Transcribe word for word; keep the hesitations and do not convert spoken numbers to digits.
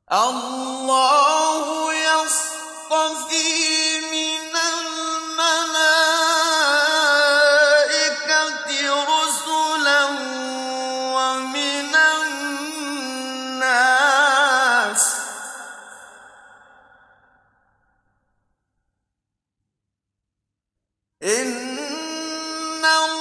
الله يصطفي من الملائكة رسلا ومن الناس ۚ إِنَّ